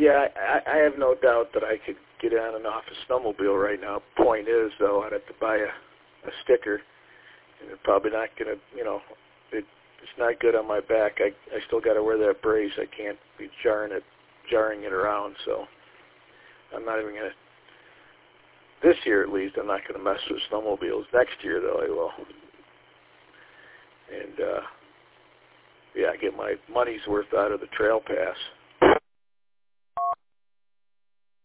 Yeah, I have no doubt that I could get on and off a snowmobile right now. Point is, though, I'd have to buy a sticker, and it's probably not going to, it's not good on my back. I still got to wear that brace. I can't be jarring it around, so I'm not even going to, this year at least, I'm not going to mess with snowmobiles. Next year, though, I will. And, I get my money's worth out of the trail pass.